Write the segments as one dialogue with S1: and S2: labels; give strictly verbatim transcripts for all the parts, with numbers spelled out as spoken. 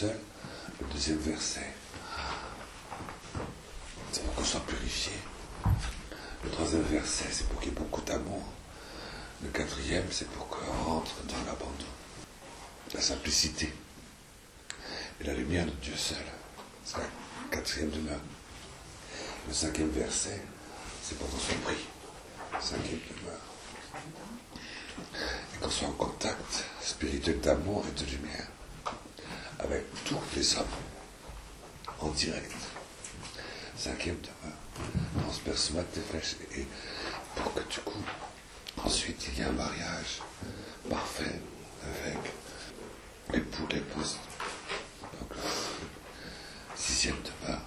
S1: seul. Le deuxième verset, c'est pour qu'on soit purifié. Le troisième verset, c'est pour qu'il y ait beaucoup d'amour. Le quatrième, c'est pour qu'on rentre dans l'abandon, la simplicité et la lumière de Dieu seul. C'est la quatrième demeure. Le cinquième verset, c'est pour qu'on soit pris. Cinquième demeure. Et qu'on soit en contact spirituel d'amour et de lumière avec tous les hommes en direct. Cinquième demeure. On se persuade des flèches et pour que du coup, ensuite il y ait un mariage parfait avec l'époux, l'épouse. Donc le sixième demeure.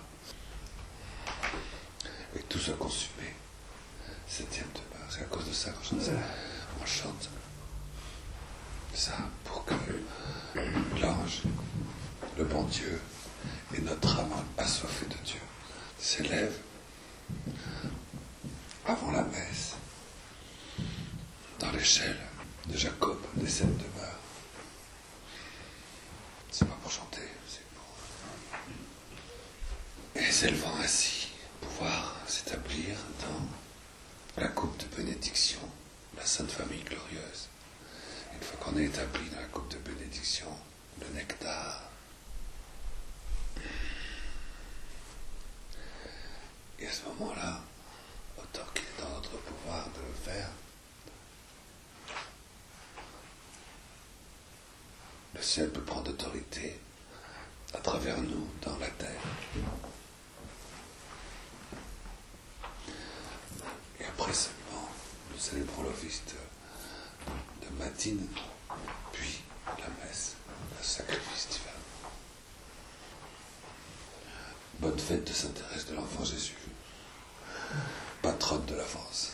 S1: Et que tout soit consumé. Septième demeure. C'est à cause de ça qu'on chante ça. On chante ça pour que l'ange, le bon Dieu et notre âme assoiffée de Dieu s'élève avant la messe dans l'échelle de Jacob des sept demeures. C'est pas pour chanter, c'est pour... Et s'élevant ainsi, pouvoir s'établir dans la coupe de bénédiction, la Sainte Famille glorieuse. Une fois qu'on est établi dans la coupe de bénédiction, le nectar, et à ce moment-là, autant qu'il est dans notre pouvoir de le faire, le ciel peut prendre autorité à travers nous dans la terre. Et après seulement, nous célébrons l'office de, de matine, puis la messe, le sacrifice divin. Bonne fête de Sainte Thérèse de l'Enfant Jésus, patronne de la France.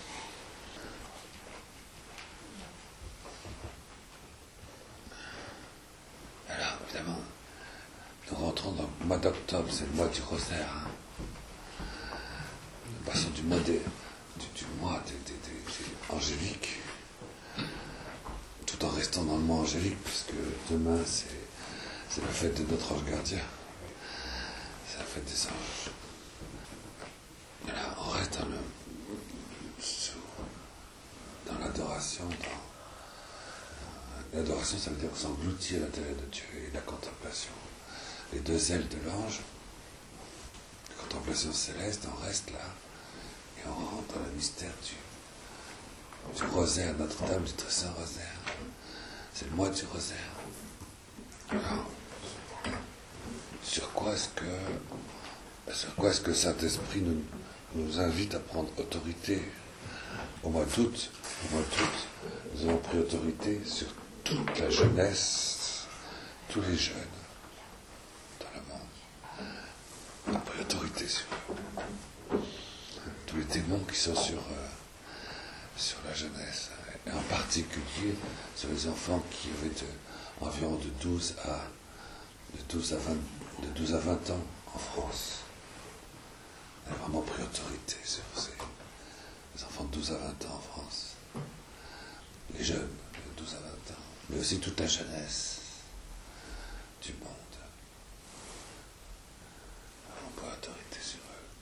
S1: Alors, évidemment, nous rentrons dans le mois d'octobre, c'est le mois du rosaire. Hein. Nous passons du mois des, du, du mois des, des, des, des angéliques, tout en restant dans le mois angélique, puisque demain, c'est, c'est la fête de notre ange gardien. C'est la fête des anges. Voilà, on reste dans le sous, dans l'adoration, dans l'adoration, ça veut dire s'engloutir à l'intérieur de Dieu et la contemplation. Les deux ailes de l'ange, la contemplation céleste, on reste là et on rentre dans le mystère du, du rosaire, Notre-Dame du Très Saint Rosaire. C'est le mois du rosaire. Alors, sur quoi est-ce que sur quoi est-ce que Saint-Esprit nous, nous invite à prendre autorité au mois d'août? Au mois d'août, nous avons pris autorité sur toute la jeunesse, tous les jeunes dans le monde. On a pris autorité sur eux. Tous les démons qui sont sur, euh, sur la jeunesse, et en particulier sur les enfants qui avaient de, environ de douze à de douze à vingt, de douze à vingt ans en France. On a vraiment pris autorité sur ces les enfants de douze à vingt ans en France. Les jeunes de douze à vingt ans, mais aussi toute la jeunesse du monde. On prend autorité sur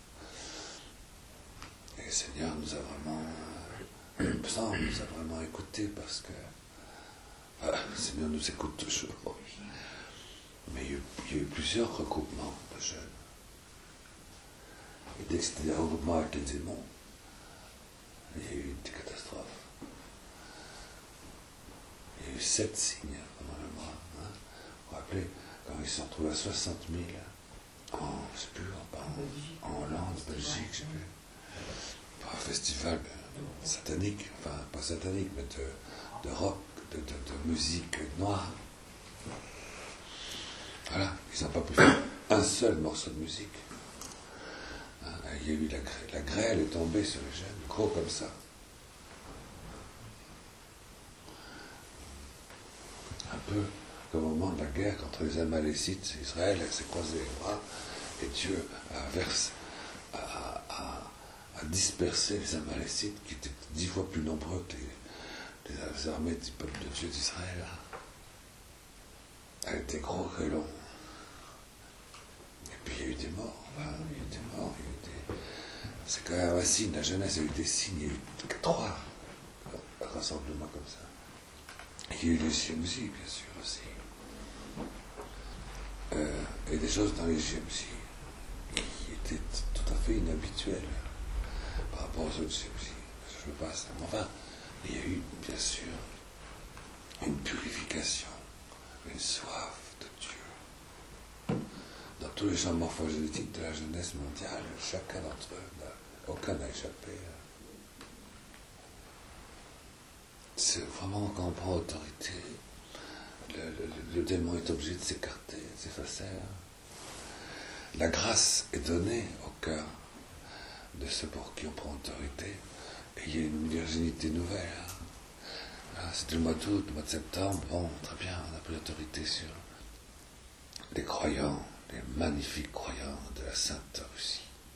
S1: eux. Et le Seigneur nous a vraiment, le psaume nous a vraiment écoutés parce que voilà, le Seigneur nous écoute toujours. Mais il y, a eu, il y a eu plusieurs regroupements de jeunes. Et dès que c'était des regroupements avec les démons, il y a eu des catastrophes. Il y a eu sept signes pendant le mois. Hein. Vous vous rappelez, quand ils se sont retrouvés à soixante mille en, je sais plus, en, en Hollande, Belgique, je sais plus, pour un festival satanique, enfin pas satanique, mais de, de rock, de, de, de musique noire. Voilà, ils n'ont pas pu faire un seul morceau de musique. Hein, il y a eu la, la grêle est tombée sur les jeunes, gros comme ça. Un peu comme au moment de la guerre contre les Amalécites, Israël s'est croisé les bras et Dieu a, versé, a, a, a dispersé les Amalécites qui étaient dix fois plus nombreux que les, les armées du peuple de Dieu d'Israël. Elle était gros et long. puis il y a eu des morts, voilà, il y a eu des morts, il y a eu des... C'est quand même un signe, la jeunesse a eu des signes, il y a eu trois rassemblements comme ça. Il y a eu les G M C, bien sûr, aussi. Euh, et des choses dans les G M C qui étaient tout à fait inhabituelles par rapport aux autres G M C. Je veux pas ça. Enfin, il y a eu, bien sûr, une purification, une soif de Dieu. Dans tous les champs morphogénétiques de la jeunesse mondiale, chacun d'entre eux, n'a, aucun n'a échappé. C'est vraiment quand on prend autorité, le, le, le démon est obligé de s'écarter, de s'effacer. La grâce est donnée au cœur de ceux pour qui on prend autorité, et il y a une virginité nouvelle. C'était le mois d'août, le mois de septembre, bon, très bien, on a pris autorité sur les croyants, les magnifiques croyants de la Sainte Russie,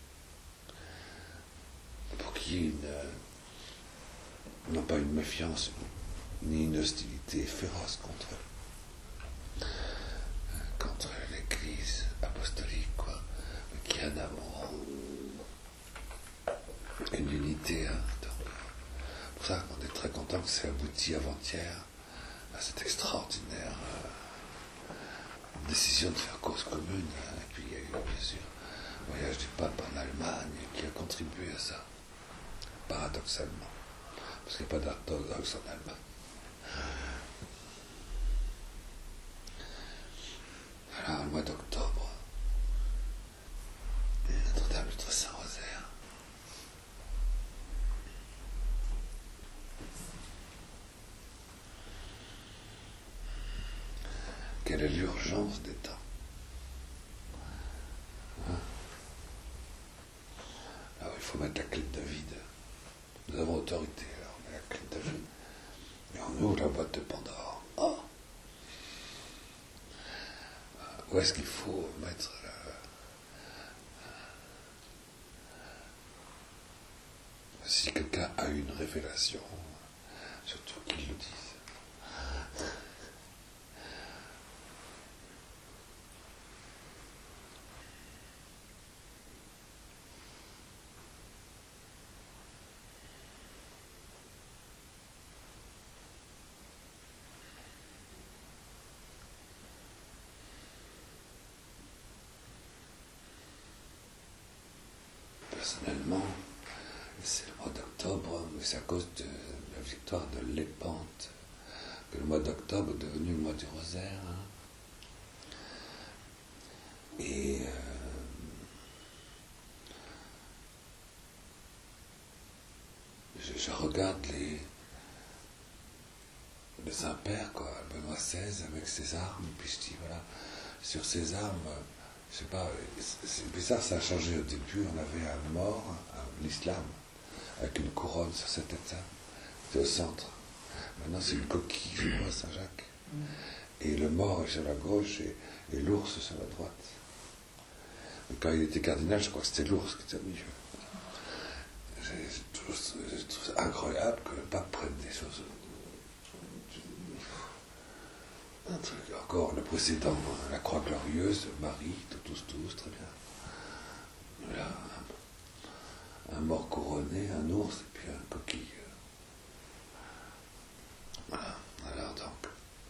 S1: pour qu'il y ait une, non pas une méfiance, ni une hostilité féroce contre eux, contre l'Église apostolique, quoi, mais qui a un amour, une unité, hein, donc, c'est pour ça qu'on est très content que c'est abouti avant-hier à cette extraordinaire euh, décision de faire cause commune, hein, et puis il y a eu bien sûr le voyage du pape en Allemagne qui a contribué à ça, paradoxalement. Parce qu'il n'y a pas d'orthodoxe en Allemagne. Alors, le mois d'octobre, Notre-Dame du Très Saint-Rosaire. Quelle est l'urgence des temps? Hein? Alors, il faut mettre la clé de David. Nous avons autorité, alors on met la clé de David. Et on ouvre la boîte de Pandore. Oh! Où est-ce qu'il faut mettre la... Si quelqu'un a une révélation, surtout qu'il le dise. Personnellement, c'est le mois d'octobre, mais c'est à cause de la victoire de Lépante que le mois d'octobre est devenu le mois du rosaire. Hein. Et euh, je, je regarde les, les impairs, quoi, Benoît seize avec ses armes, puis je dis, voilà, sur ses armes, je sais pas, c'est bizarre, ça a changé au début, on avait un mort, l'islam, avec une couronne sur sa tête, ça, c'était au centre. Maintenant c'est une coquille, je crois, Saint-Jacques. Et le mort est sur la gauche et, et l'ours sur la droite. Mais quand il était cardinal, je crois que c'était l'ours qui était au milieu. Je, je, trouve, je trouve ça incroyable que le pape prenne des choses. Un truc. Encore le précédent, la croix glorieuse, Marie, tous, tous, très bien. Là, un, un mort couronné, un ours et puis un coquille. Voilà. Alors donc,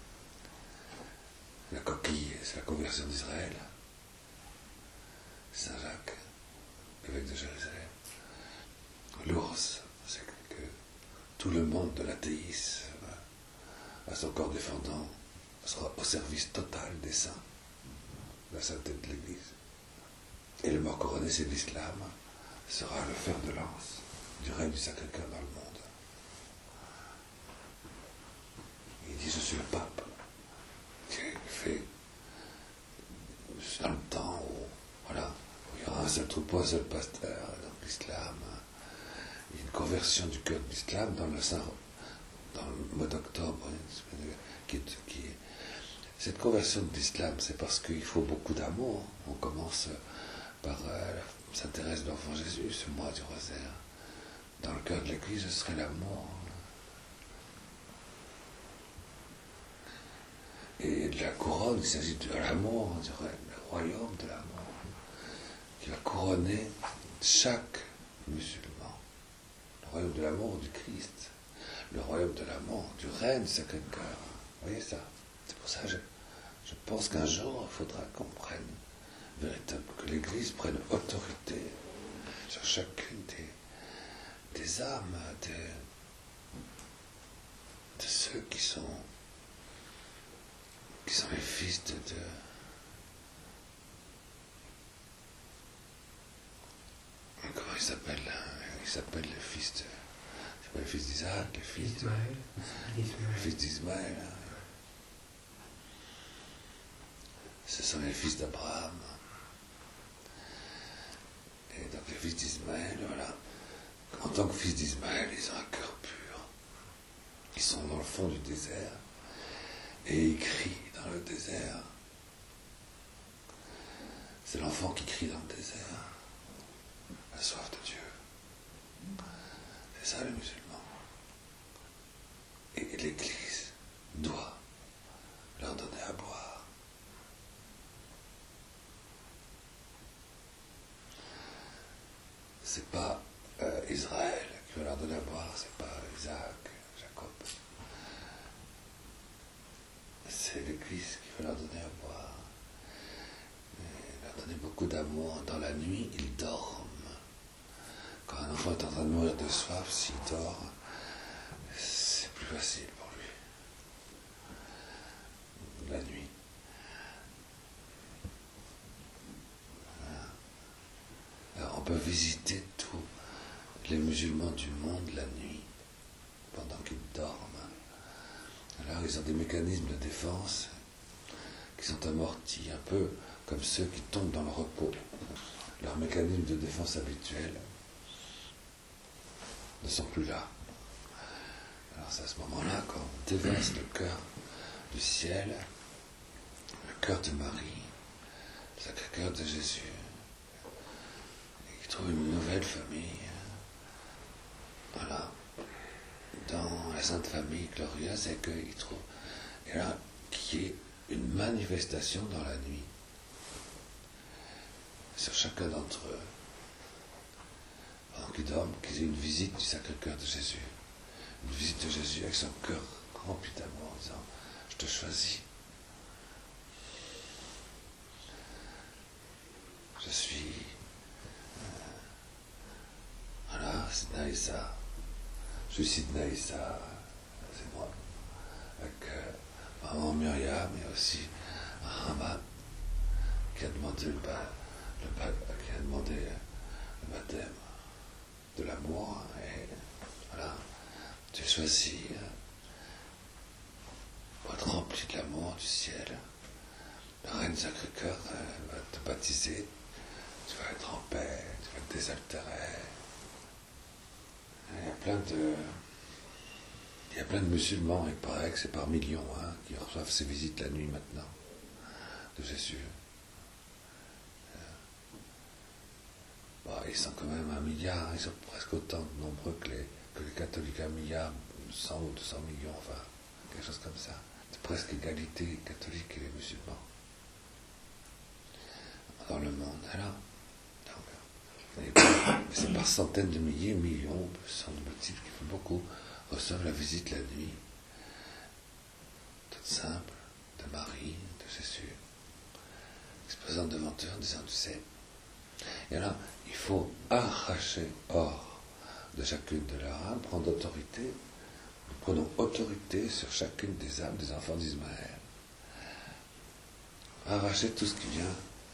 S1: la coquille, c'est la conversion d'Israël. Saint-Jacques, évêque de Jérusalem. L'ours, c'est que tout le monde de l'athéisme, à son corps défendant, sera au service total des saints, la sainteté de l'Église. Et le mort couronné, c'est l'islam, sera le fer de lance du règne du Sacré-Cœur dans le monde. Il dit, je suis le pape, qui fait dans le temps où, voilà, où il y aura un seul troupeau, un seul pasteur, donc l'islam. Il y a une conversion du cœur de l'islam dans le Saint, dans le mois d'octobre, qui est, qui est cette conversion de l'islam, c'est parce qu'il faut beaucoup d'amour. On commence par euh, Sainte Thérèse de l'Enfant Jésus, ce mois du rosaire. Dans le cœur de l'Église, ce serait l'amour. Et de la couronne, il s'agit de l'amour, on dirait, le royaume de l'amour. qui va couronner chaque musulman. Le royaume de l'amour du Christ, le royaume de l'amour du règne du Sacré-Cœur. Vous voyez ça? C'est pour ça que je, je pense qu'un jour, il faudra qu'on prenne véritablement, que l'Église prenne autorité sur chacune des, des âmes, des, de ceux qui sont, qui sont les fils de, de comment ils s'appellent? Ils s'appellent les fils de, c'est pas les fils d'Isaac, les fils d'Ismaël. Les fils d'Ismaël. Ce sont les fils d'Abraham. Et donc les fils d'Ismaël, voilà. En tant que fils d'Ismaël, ils ont un cœur pur. Ils sont dans le fond du désert. Et ils crient dans le désert. C'est l'enfant qui crie dans le désert. La soif de Dieu. C'est ça les musulmans. Et l'Église doit leur donner à boire. C'est pas euh, Israël qui va leur donner à boire, c'est pas Isaac, Jacob. C'est l'Église qui va leur donner à boire. Et leur donner beaucoup d'amour. Dans la nuit, ils dorment. Quand un enfant est en train de mourir de soif, s'il dort, c'est plus facile pour lui. La nuit. Voilà. Alors on peut visiter tous les musulmans du monde la nuit, pendant qu'ils dorment. Alors ils ont des mécanismes de défense qui sont amortis, un peu comme ceux qui tombent dans le repos. Leurs mécanismes de défense habituels ne sont plus là. Alors c'est à ce moment-là qu'on déverse le cœur du ciel, le cœur de Marie, le Sacré-Cœur de Jésus, et qui trouve une nouvelle famille, voilà, dans la Sainte Famille glorieuse, et qu'il trouve, et là, qui est une manifestation dans la nuit, sur chacun d'entre eux, pendant qu'ils dorment, qu'ils aient une visite du Sacré-Cœur de Jésus. Une visite de Jésus avec son cœur rempli d'amour, en disant « Je te choisis. Je suis... Euh, voilà, c'est Naïssa. Je suis Sidney Issa. C'est moi. Avec euh, maman Myriam et aussi Rahman qui a demandé le, ba, le ba, qui a demandé le baptême de l'amour, et voilà, tu es choisi pour être rempli de l'amour du ciel. La Reine Sacré-Cœur va te baptiser, tu vas être en paix, tu vas être désaltéré. Il y a plein de, il y a plein de musulmans, il paraît que c'est par millions hein, qui reçoivent ces visites la nuit maintenant de Jésus. Bon, ils sont quand même un milliard, ils sont presque autant de nombreux que les, que les catholiques, un milliard, cent ou deux cents millions, enfin, quelque chose comme ça. C'est presque égalité, les catholiques et les musulmans. Dans le monde, alors, donc, c'est par centaines de milliers, millions, semble-t-il, qui font beaucoup, reçoivent la visite la nuit, toute simple, de Marie, de Jésus, se présente devant eux en disant, tu sais, et alors, il faut arracher hors de chacune de leurs âmes, prendre autorité, nous prenons autorité sur chacune des âmes des enfants d'Ismaël. Arracher tout ce qui vient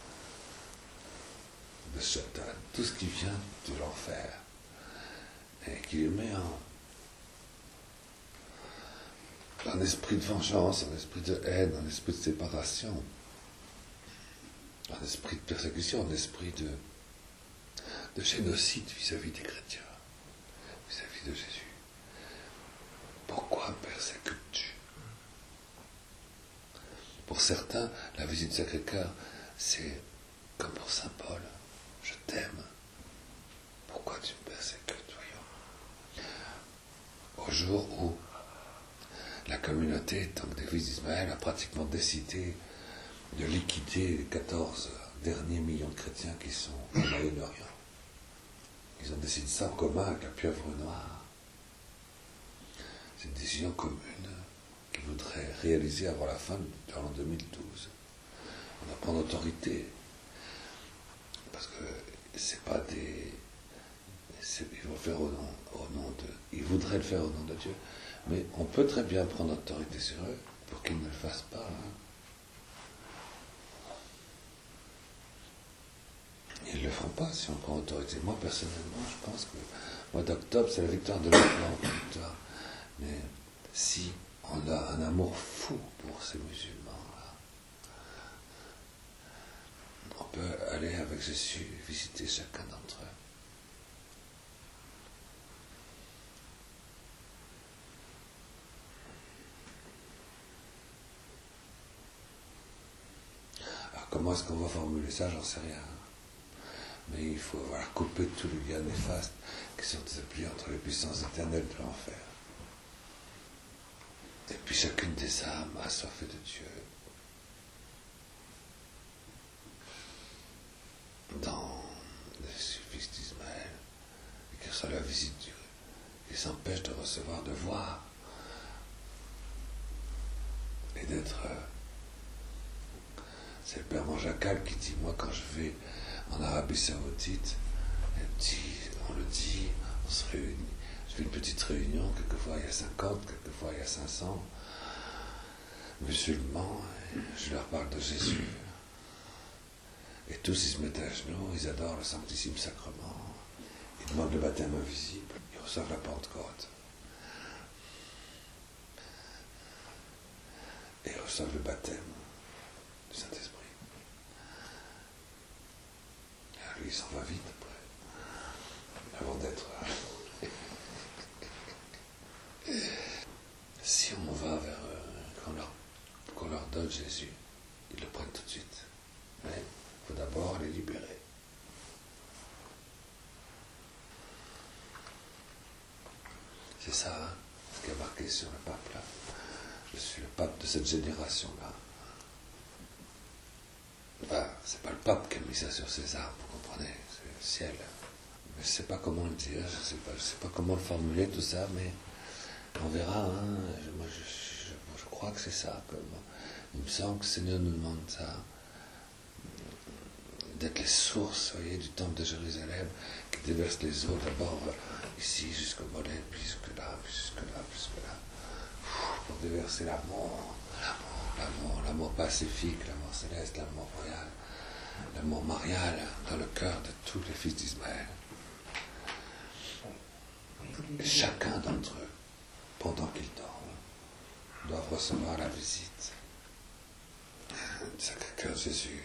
S1: de Satan, tout ce qui vient de l'enfer, et qui les met en un esprit de vengeance, un esprit de haine, un esprit de séparation, un esprit de persécution, un esprit de de génocide vis-à-vis des chrétiens, vis-à-vis de Jésus. Pourquoi me persécutes-tu? Pour certains, la visite du Sacré-Cœur, c'est comme pour saint Paul, je t'aime. Pourquoi tu me persécutes, voyons? Au jour où la communauté, donc des fils d'Ismaël, a pratiquement décidé de liquider les quatorze derniers millions de chrétiens qui sont au Moyen-Orient. Ils ont décidé ça en commun avec la pieuvre noire. C'est une décision commune qu'ils voudraient réaliser avant la fin de l'an deux mille douze. On va prendre autorité. Parce que c'est pas des... C'est, ils vont faire au nom, au nom de... Ils voudraient le faire au nom de Dieu. Mais on peut très bien prendre autorité sur eux pour qu'ils ne le fassent pas. Hein. Ils ne le feront pas si on prend autorité. Moi, personnellement, je pense que le mois d'octobre, c'est la victoire de l'Islam, victoire. Mais si on a un amour fou pour ces musulmans-là, on peut aller avec Jésus visiter chacun d'entre eux. Alors comment est-ce qu'on va formuler ça, j'en sais rien. Mais il faut avoir coupé tous les liens néfastes qui sont établis entre les puissances éternelles de l'enfer. Et puis chacune des âmes assoiffées de Dieu, dans les fils d'Ismaël, et qui reçoivent la visite de Dieu, qui s'empêchent de recevoir, de voir, et d'être... C'est le Père Manjacal qui dit, moi quand je vais en Arabie Saoudite, dit, on le dit, on se réunit. Je fais une petite réunion, quelquefois il y a cinquante, quelquefois il y a cinq cents musulmans, et je leur parle de Jésus. Et tous ils se mettent à genoux, ils adorent le Sanctissime Sacrement, ils demandent le baptême invisible, ils reçoivent la Pentecôte. Et ils reçoivent le baptême du Saint-Esprit. Lui, il s'en va vite après, avant d'être... Si on va vers eux, qu'on leur, qu'on leur donne Jésus, ils le prennent tout de suite. Mais il faut d'abord les libérer. C'est ça, hein, ce qui est marqué sur le pape là. Je suis le pape de cette génération-là. Enfin, c'est pas le pape qui a mis ça sur ses armes, vous comprenez, c'est le ciel. Mais je sais pas comment le dire, je sais pas, je sais pas comment le formuler tout ça, mais on verra. Hein. Je, moi, je, je, je crois que c'est ça. Comme, il me semble que le Seigneur nous demande ça, d'être les sources, voyez, du temple de Jérusalem, qui déverse les eaux d'abord ici jusqu'au mollet, puis jusque là, puis jusque là, puis jusque là, pour déverser l'amour. L'amour, l'amour pacifique, l'amour céleste, l'amour royal, l'amour marial dans le cœur de tous les fils d'Ismaël. Et chacun d'entre eux, pendant qu'ils dorment, doivent recevoir la visite du Sacré-Cœur de Jésus,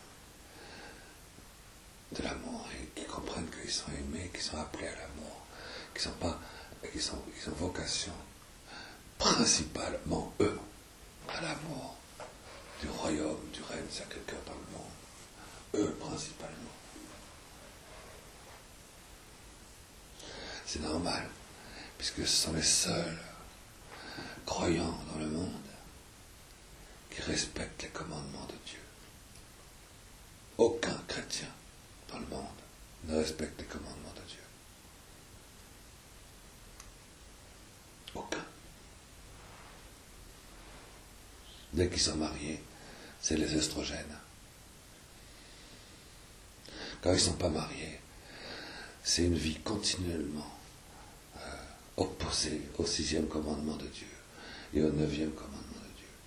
S1: de l'amour, et qu'ils comprennent qu'ils sont aimés, qu'ils sont appelés à l'amour, qu'ils sont pas, qu'ils sont, ils ont vocation principalement eux à l'amour du royaume, du règne Sacré-Cœur dans le monde. Eux, principalement. C'est normal, puisque ce sont les seuls croyants dans le monde qui respectent les commandements de Dieu. Aucun chrétien dans le monde ne respecte les commandements de Dieu. Aucun. Dès qu'ils sont mariés, c'est les œstrogènes. Quand ils ne sont pas mariés, c'est une vie continuellement euh, opposée au sixième commandement de Dieu et au neuvième commandement de Dieu.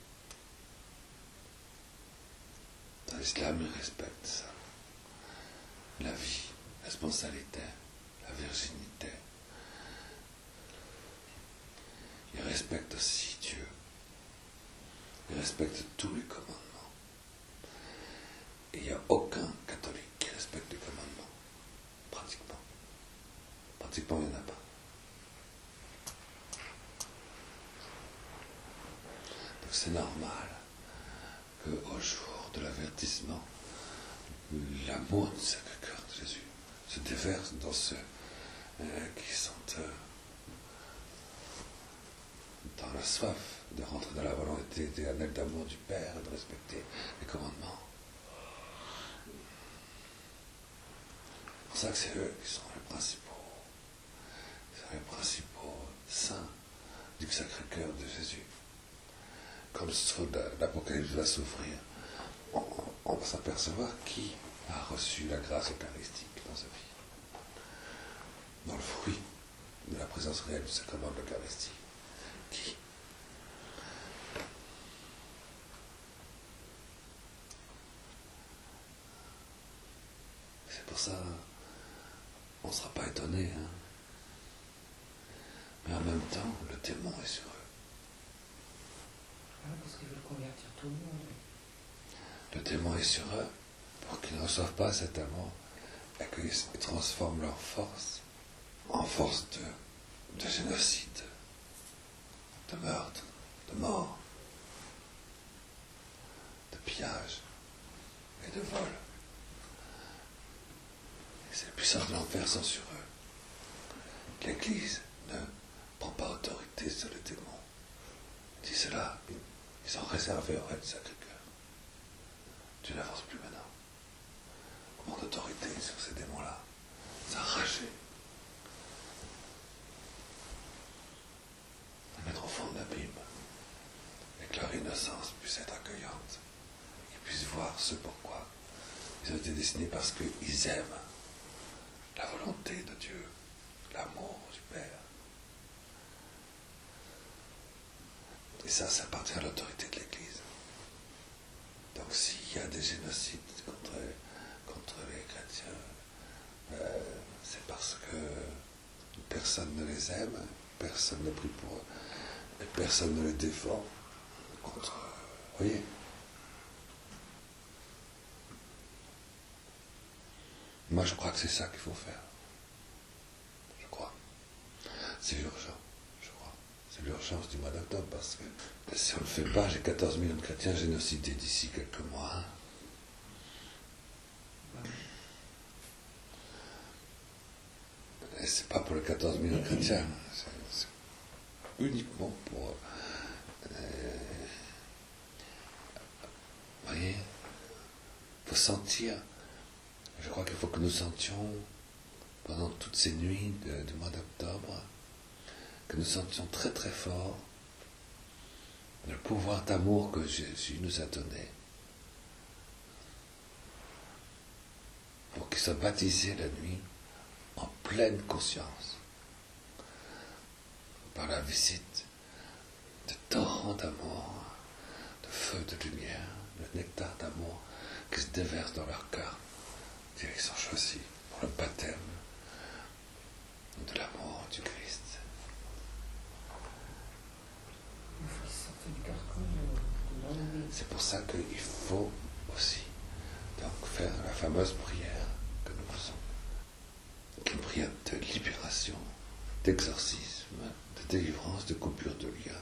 S1: Dans l'islam, ils respectent ça. La vie, la responsabilité, la virginité. Ils respectent aussi Dieu. Ils respectent tous les commandements. Et il n'y a aucun catholique qui respecte les commandements. Pratiquement. Pratiquement, il n'y en a pas. Donc c'est normal qu'au jour de l'avertissement, l'amour du Sacré-Cœur de Jésus se déverse dans ceux euh, qui sont euh, dans la soif de rentrer dans la volonté éternelle d'amour du Père et de respecter les commandements. C'est pour ça que c'est eux qui sont les principaux, qui sont les principaux saints du Sacré-Cœur de Jésus. Quand l'Apocalypse va s'ouvrir, on, on va s'apercevoir qui a reçu la grâce eucharistique dans sa vie, dans le fruit de la présence réelle du sacrement de l'Eucharistie. Qui? C'est pour ça, on ne sera pas étonné, hein. Mais en même temps, le démon est sur eux.
S2: Ah, parce qu'ils veulent convertir tout le monde.
S1: Le démon est sur eux pour qu'ils ne reçoivent pas cet amour et qu'ils transforment leur force en force de, de génocide, de meurtre, de mort, de pillage et de vol. Et ces puissances de l'enfer sont sur eux. L'Église ne prend pas autorité sur les démons. Dis cela, ils sont réservés au règne Sacré-Cœur. Tu n'avances plus maintenant. On prend autorité sur ces démons-là. S'arracher. Les mettre au fond de l'abîme. Et que leur innocence puisse être accueillante. Qu'ils puissent voir ce pourquoi ils ont été destinés, parce qu'ils aiment la volonté de Dieu, l'amour du Père. Et ça, ça appartient à l'autorité de l'Église. Donc s'il y a des génocides contre, contre les chrétiens, euh, c'est parce que personne ne les aime, personne ne prie pour eux, et personne ne les défend contre eux. Vous voyez ? Moi, je crois que c'est ça qu'il faut faire. Je crois. C'est urgent. C'est l'urgence du mois d'octobre, parce que si on ne le fait pas, j'ai quatorze millions de chrétiens génocidés d'ici quelques mois. Et c'est pas pour les quatorze millions de chrétiens, c'est, c'est uniquement pour... Euh, vous voyez, il faut sentir, je crois qu'il faut que nous sentions, pendant toutes ces nuits de, du mois d'octobre, que nous sentions très très fort le pouvoir d'amour que Jésus nous a donné, pour qu'il soit baptisé la nuit en pleine conscience, par la visite de torrents d'amour, de feu, de lumière, le nectar d'amour qui se déverse dans leur cœur, qu'ils sont choisis pour le baptême de l'amour du Christ. C'est pour ça qu'il faut aussi donc faire la fameuse prière que nous faisons, une prière de libération, d'exorcisme, de délivrance, de coupure de lien.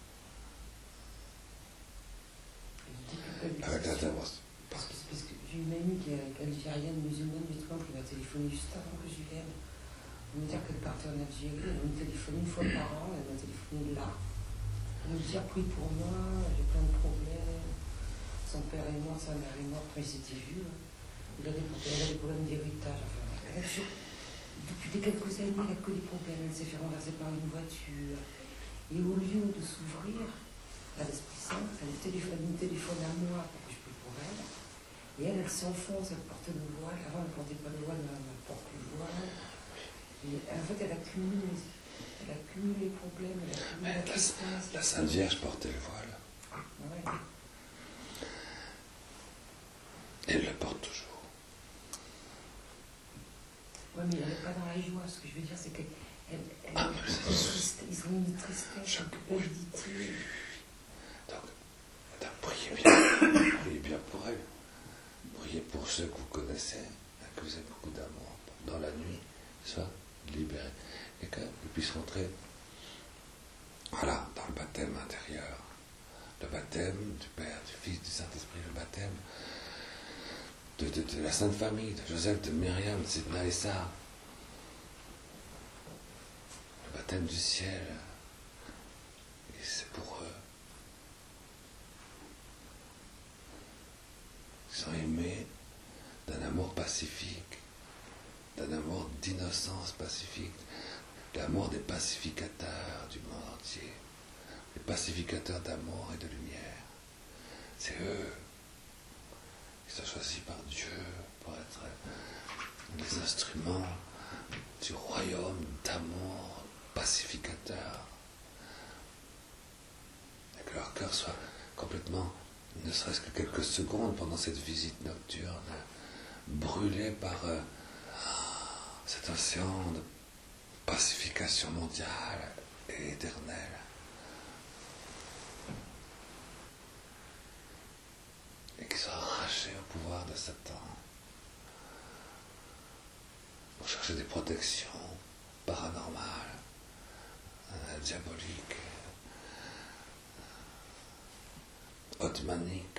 S1: Avec l'intervention.
S2: Parce que, parce que j'ai une amie qui est algérienne, musulmane, justement, qui m'a téléphoné juste avant que je vienne. Elle me dire qu'elle partait en Algérie, elle me téléphone une fois par an, elle m'a téléphoné là. Elle me dit, prie pour moi, j'ai plein de problèmes. Son père est mort, sa mère est morte, mais c'était vu. Hein. Il a des problèmes, elle a des problèmes d'héritage. Enfin, elle a, depuis quelques années, elle a que des problèmes. Elle s'est fait renverser par une voiture. Et au lieu de s'ouvrir à l'Esprit Saint, elle me téléphone, me téléphone à moi pour que je prie pour elle. Et elle, elle s'enfonce, elle porte le voile. Avant, elle ne portait pas le voile, mais elle porte le voile. Et en fait, elle accumule, elle accumule les problèmes. Elle accumule
S1: mais
S2: la,
S1: la, la Sainte Vierge portait le voile.
S2: Ouais.
S1: Et elle le porte toujours.
S2: Oui, mais elle n'est pas dans la joie. Ce que je veux dire, c'est qu'elle elle, elle,
S1: ah,
S2: elle, triste, ils ont une tristesse, une culpabilité.
S1: Donc, donc, priez bien. Priez bien pour elle. Priez pour ceux que vous connaissez, que vous avez beaucoup d'amour. Dans la nuit, soit libérés. Et qu'ils puissent rentrer, voilà, dans le baptême intérieur. Le baptême du Père, du Fils, du Saint-Esprit, le baptême de, de, de la Sainte Famille, de Joseph, de Myriam, de Sidna et Sarah. Le baptême du ciel. Et c'est pour eux. Ils sont aimés d'un amour pacifique, d'un amour d'innocence pacifique, l'amour des pacificateurs du monde entier, les pacificateurs d'amour et de lumière. C'est eux qui sont choisis par Dieu pour être les instruments du royaume d'amour pacificateur. Et que leur cœur soit complètement, ne serait-ce que quelques secondes pendant cette visite nocturne, brûlé par euh, cet océan de pacification mondiale et éternelle. Et qui soit arraché au pouvoir de Satan pour chercher des protections paranormales, euh, diaboliques, ottomaniques.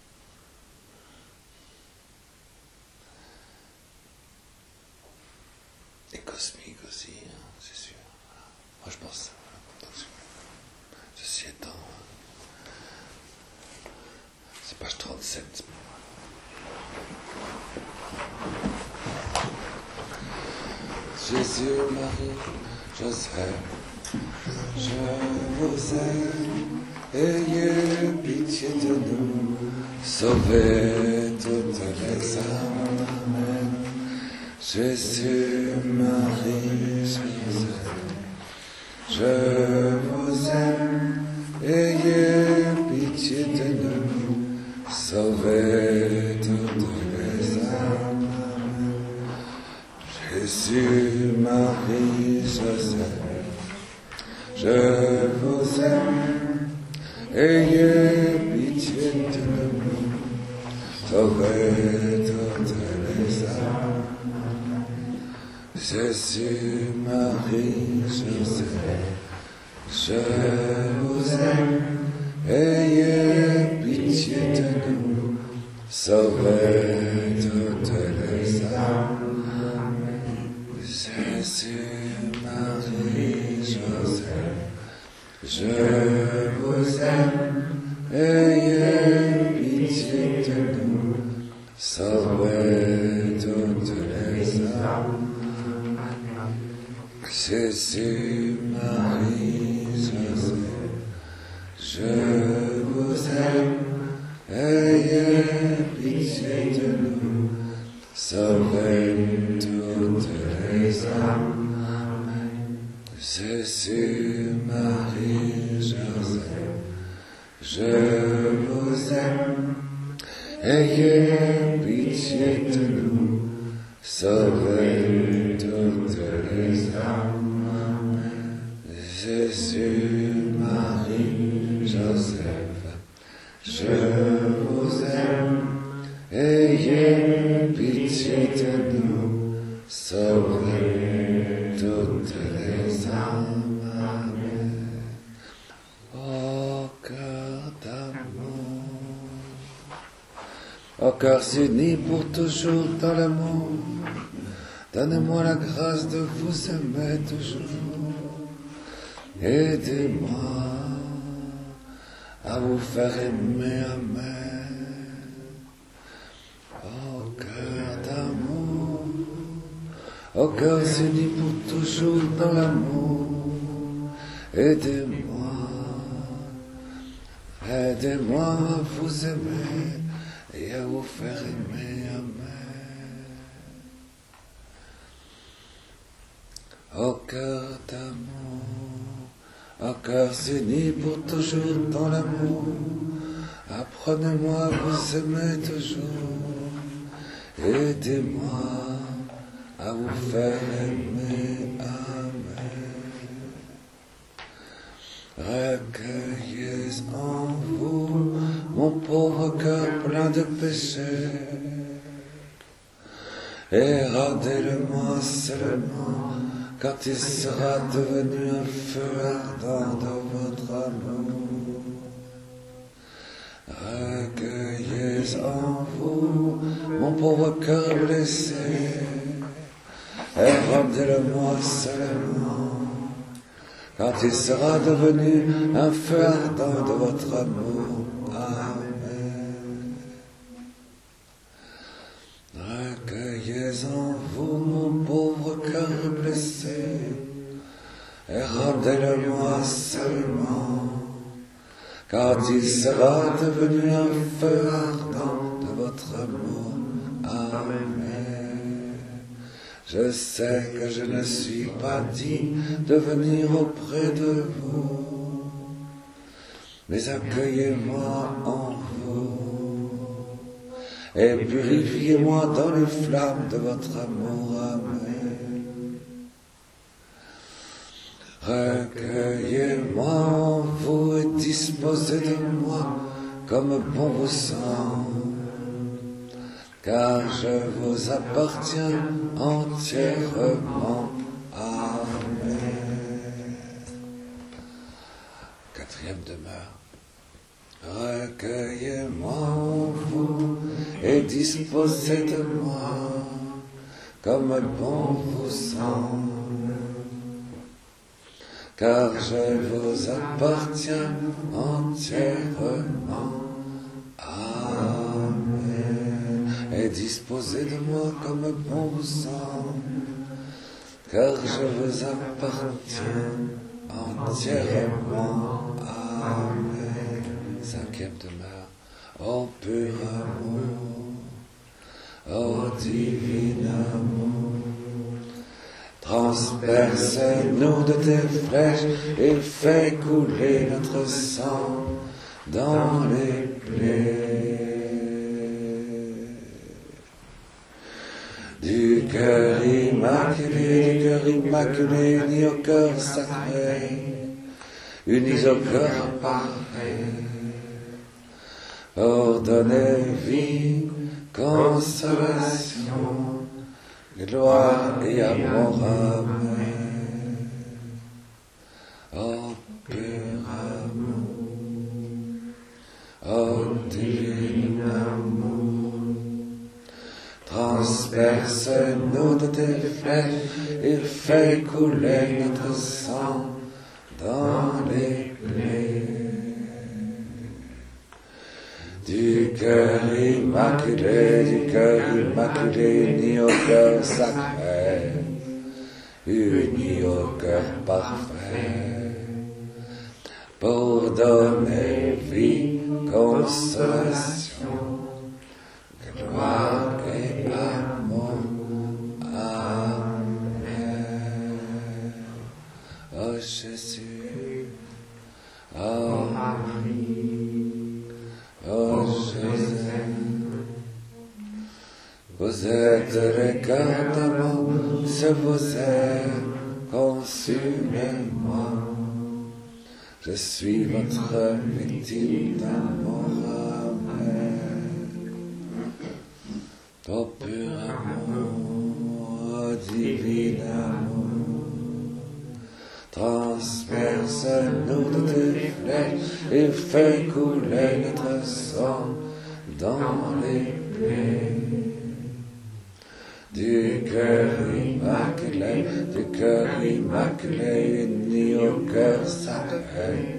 S1: Et cosmiques aussi, hein, c'est sûr. Moi je pense ça. Donc, ceci étant, c'est page trente-sept. Jésus, Marie, Joseph, je vous aime, ayez pitié de nous, sauvez toutes les âmes. Amen. Jésus, Marie, Joseph, je vous aime, ayez pitié de nous, sauvez toutes les âmes. Jésus, Marie, Joseph, je vous aime, ayez pitié de nous, sauvez toutes les âmes. Jésus, Marie, Joseph, je vous aime, ayez pitié de nous, sauvez toutes les âmes. Jésus, Marie, Joseph, je vous aime, ayez pitié de nous, sauvez toutes les âmes. Jésus, Marie, Joseph, je vous aime, ayez pitié de nous, sauvez toutes les âmes. Jésus, Marie, Joseph, je vous aime, ayez pitié de nous, sauvez toutes les âmes. Jésus, Marie, Joseph, je vous aime, ayez pitié de nous, sauvez toutes les âmes. Amen. Ô cœur d'amour, ô cœurs unis pour toujours dans l'amour, donnez-moi la grâce de vous aimer toujours. Aidez-moi à vous faire aimer, Amen. Ô cœur d'amour, ô cœurs unis pour toujours dans l'amour, aidez-moi, aidez-moi à vous aimer et à vous faire aimer, Amen. Ô cœur d'amour, ô cœurs unis pour toujours dans l'amour, apprenez-moi à vous aimer toujours, aidez-moi à vous faire aimer, Amen. Recueillez en vous mon pauvre cœur plein de péchés, et rendez-le-moi seulement quand il sera devenu un feu ardent de votre amour. Recueillez en vous mon pauvre cœur blessé, et rendez-le-moi seulement quand il sera devenu un feu ardent de votre amour. Amen. Recueillez en vous mon pauvre et rendez-le-moi seulement, quand il sera devenu un feu ardent de votre amour. Amen. Je sais que je ne suis pas digne de venir auprès de vous, mais accueillez-moi en vous et purifiez-moi dans les flammes de votre amour. Amen. Recueillez-moi en vous et disposez de moi comme bon vous semble, car je vous appartiens entièrement. Amen. Quatrième demeure. Recueillez-moi en vous et disposez de moi comme bon vous semble, car je vous appartiens entièrement. Amen. Et disposez de moi comme bon vous semble, car je vous appartiens entièrement. Amen. Cinquième demeure. Ô pur amour, ô divin amour, transperce-nous de tes flèches et fais couler notre sang dans les plaies du cœur immaculé, du cœur immaculé, unis au cœur sacré, unis au cœur parfait, pour donner vie, consolation, gloire et amour. Amen. Ô pur amour, ô divin amour, transperce-nous de tes flèches et fais couler notre sang dans les plaies du cœur immaculé, du cœur immaculé, unis au cœur sacré, unis au cœur parfait, pour donner vie, consolation, gloire et amour. Amen. Oh Jésus, oh Marie, oh Joseph, vous êtes les cœurs d'amour, je vous aime, consumez-moi. Je suis votre victime d'amour. Amen. Ô pur amour, ô divin amour, transperce-nous de tes flèches et fais couler notre sang dans les plaies du cœur immaculé, du cœur immaculé, unis au cœur sacré,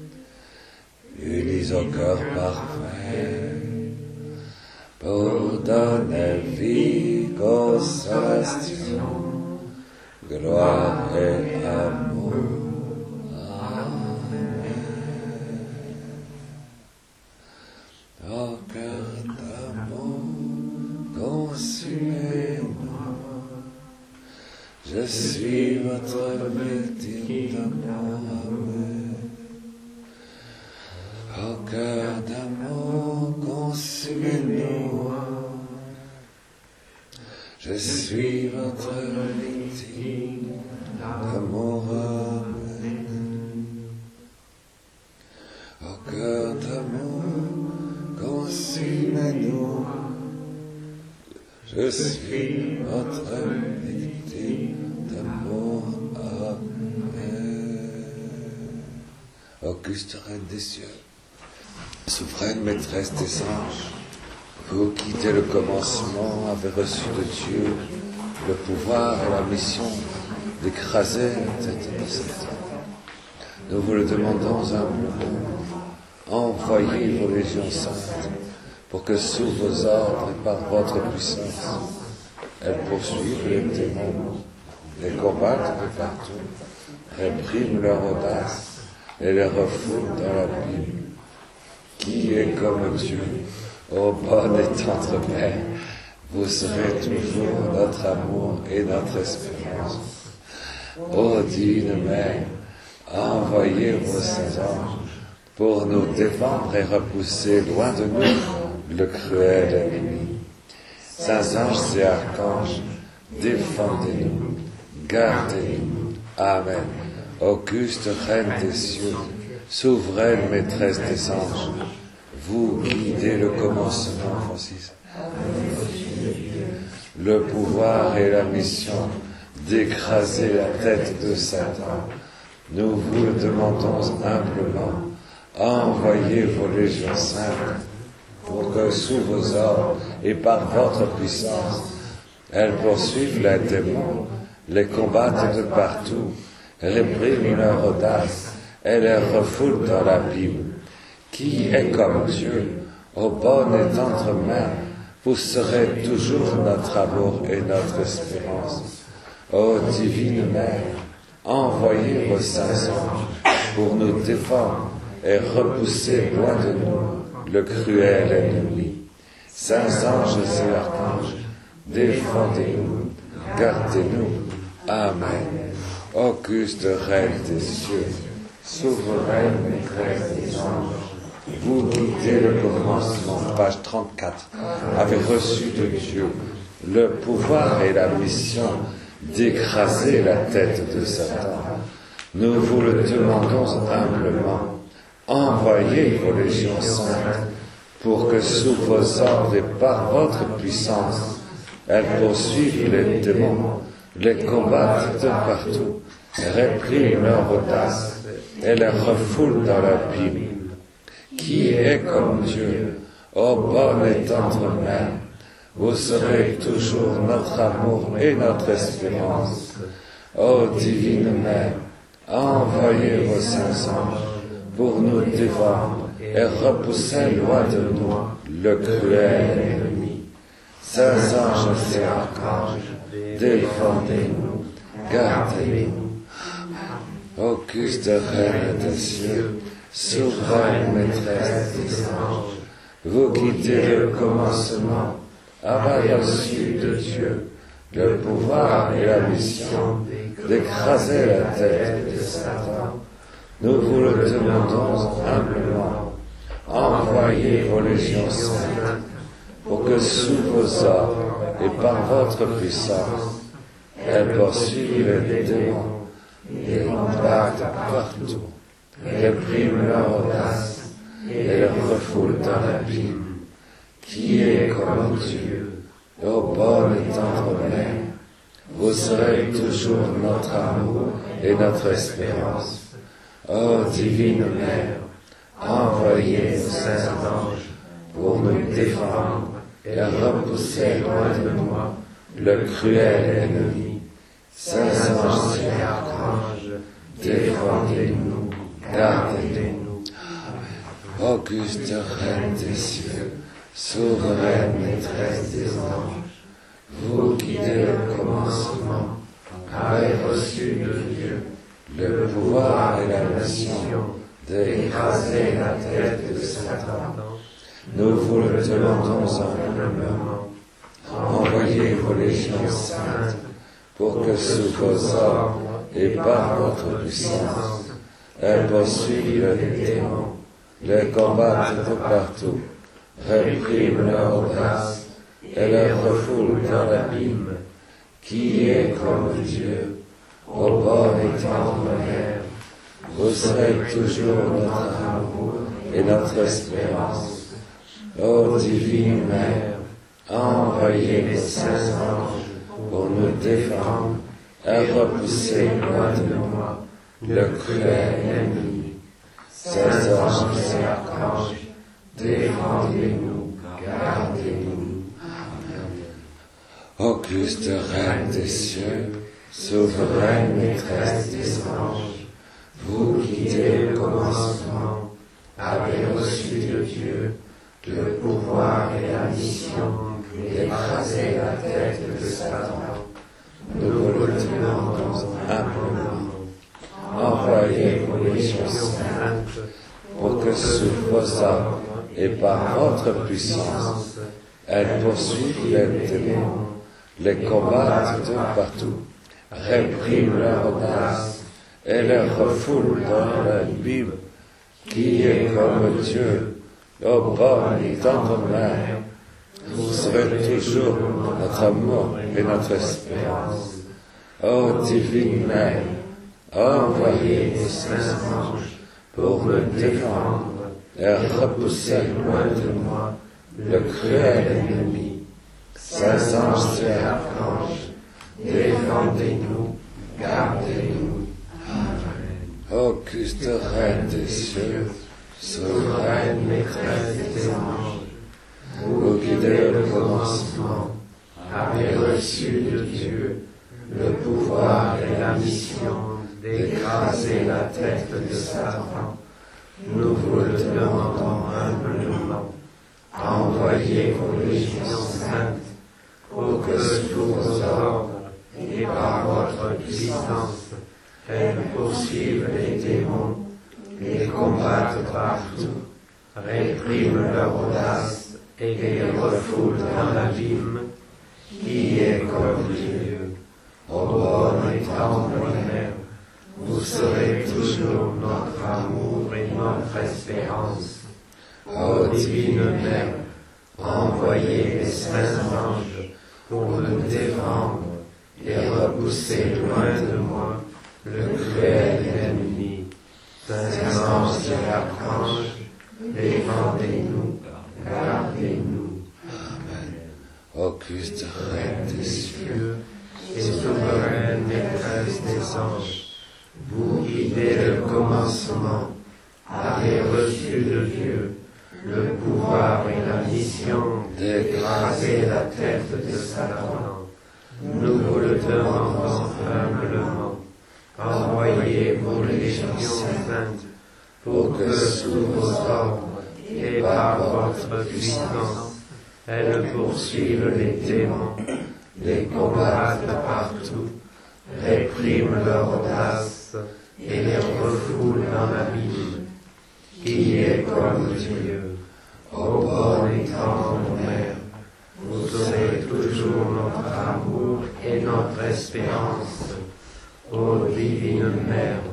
S1: unis au cœur parfait, pour donner vie, consolation, gloire et amour. Amen. Ô cœur d'amour, consumez-moi. Je suis votre victime d'amour. Amen. Ô cœur d'amour, consumez-nous. Je suis votre victime d'amour. Amen. Ô cœur d'amour, consumez-nous. Je suis votre victime d'amour. Amen. Auguste Reine des cieux, souveraine maîtresse des anges, vous qui dès le commencement avez reçu de Dieu le pouvoir et la mission d'écraser la tête de Satan, nous vous le demandons humblement, envoyez vos légions saintes pour que sous vos ordres et par votre puissance, elles poursuivent les démons les combattent de partout, répriment leur audace et les refoulent dans la Bible. Qui est comme Dieu, ô bonne et tendre Mère, vous serez toujours notre amour et notre espérance. Ô divine Mère, envoyez vos saints anges pour nous défendre et repousser loin de nous le cruel ennemi. Saints anges et archanges, défendez-nous, gardez-nous. Amen. Auguste Reine des cieux, souveraine maîtresse des anges, vous guidez le commencement, Francis, le pouvoir et la mission d'écraser la tête de Satan. Nous vous le demandons humblement. Envoyez vos légions saintes pour que sous vos ordres et par votre puissance, elles poursuivent les démons, les combattent de partout, répriment leur audace et les refoulent dans l'abîme. Qui est comme Dieu, ô bonne et tendre Mère, vous serez toujours notre amour et notre espérance. Ô divine Mère, envoyez vos saints anges pour nous défendre et repousser loin de nous le cruel ennemi. Saints anges et archanges, défendez-nous, gardez-nous. Amen. Auguste Reine des cieux, souveraine maîtresse des anges, vous guidez le commencement, page trente-quatre, avez reçu de Dieu le pouvoir et la mission d'écraser la tête de Satan. Nous vous le demandons humblement. Envoyez vos légions saintes pour que sous vos ordres et par votre puissance, elles poursuivent les démons, les combattent de partout, répriment leur audace et les refoulent dans l'abîme. Qui est comme Dieu, ô bonne et tendre Mère, vous serez toujours notre amour et notre espérance. Ô divine Mère, envoyez vos saints anges pour nous défendre et repousser loin de nous le cruel ennemi. Saints anges et archanges, défendez-nous, gardez-nous. Auguste Reine des cieux, souveraine maîtresse des anges, vous guidez le commencement, avez reçu de Dieu le pouvoir et la mission d'écraser la tête de Satan. Nous vous le demandons humblement. Envoyez vos légions saintes pour que sous vos ordres et par votre puissance, elles poursuivent les démons, les combattent partout, répriment leur audace et les refoulent dans l'abîme. Qui est comme Dieu, ô bonne et tendre Mère, vous serez toujours notre amour et notre espérance. Ô divine Mère, envoyez vos saints anges pour nous défendre et repousser loin de nous le cruel ennemi. Saints anges et archanges, défendez-nous, gardez-nous. Auguste Reine des cieux, souveraine maîtresse des anges, vous guidez le commencement, avez reçu de Dieu le pouvoir et la mission d'écraser la tête de Satan. Nous vous le demandons humblement. Envoyez vos légions saintes pour que sous vos ordres et par votre puissance, elles poursuivent les démons, les combattent de partout, répriment leur audace et les refoulent dans l'abîme. Qui est comme Dieu, ô bonne et tendre Mère, vous serez toujours notre amour et notre espérance. Ô divine Mère, envoyez les saints anges pour nous défendre et repousser loin de nous le cruel ennemi. Saints anges et archanges, défendez-nous, gardez-nous. Auguste Reine des cieux, souveraine maîtresse des anges, vous guidez le commencement, avez reçu de Dieu le pouvoir et la mission d'écraser la tête de Satan. Nous vous le
S3: demandons humblement. Envoyez vos légions saintes pour que sous vos ordres et par votre puissance, elles poursuivent les démons, les combattent de partout, répriment leur audace et les refoulent dans l'abîme, qui est comme Dieu, ô bonne et tendre Mère. Vous serez toujours notre amour et notre espérance. Ô divine Mère, envoyez les saints anges pour me défendre et repousser loin de moi le cruel ennemi. Saints anges et archanges, défendez-nous, gardez-nous. Amen.
S1: Auguste Reine des cieux,
S3: souveraine maîtresse des anges, vous qui dès le commencement avez reçu de Dieu le pouvoir et la mission d'écraser la tête de Satan, nous vous le demandons humblement. Envoyez vos légions saintes pour que sous vos ordres et par votre puissance, elles poursuivent les démons, les combattent partout, répriment leur audace et les refoulent dans l'abîme, qui est comme Dieu. Ô bonne et tendre Mère, vous serez toujours notre amour et notre espérance. Ô divine Mère, envoyez les saints anges pour me défendre et repousser loin de moi le cruel ennemi. Saints anges et archanges, défendez-nous, gardez-nous.
S1: Amen. Auguste Reine des cieux,
S3: et souveraine maîtresse des anges, vous qui dès le commencement avez reçu de Dieu le pouvoir et la mission d'écraser la tête de Satan, nous vous le demandons humblement. Envoyez vos légions saintes pour que sous vos ordres et par votre puissance, elles poursuivent les démons, les combattent partout, répriment leur audace et les refoulent dans l'abîme, qui est comme Dieu. Ô bonne et tendre Mère, vous serez toujours notre amour et notre espérance. Ô divine Mère,